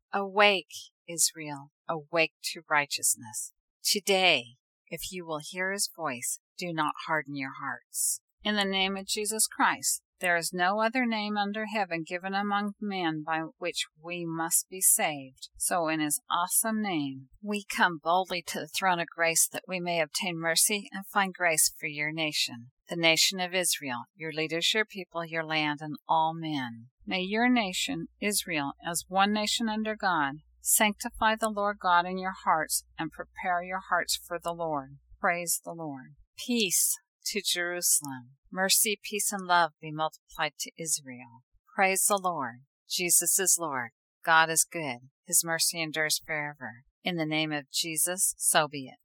Awake, Israel, awake to righteousness. Today, if you will hear his voice, do not harden your hearts. In the name of Jesus Christ, there is no other name under heaven given among men by which we must be saved. So in his awesome name, we come boldly to the throne of grace that we may obtain mercy and find grace for your nation, the nation of Israel, your leaders, your people, your land, and all men. May your nation, Israel, as one nation under God, sanctify the Lord God in your hearts and prepare your hearts for the Lord. Praise the Lord. Peace to Jerusalem. Mercy, peace, and love be multiplied to Israel. Praise the Lord. Jesus is Lord. God is good. His mercy endures forever. In the name of Jesus, so be it.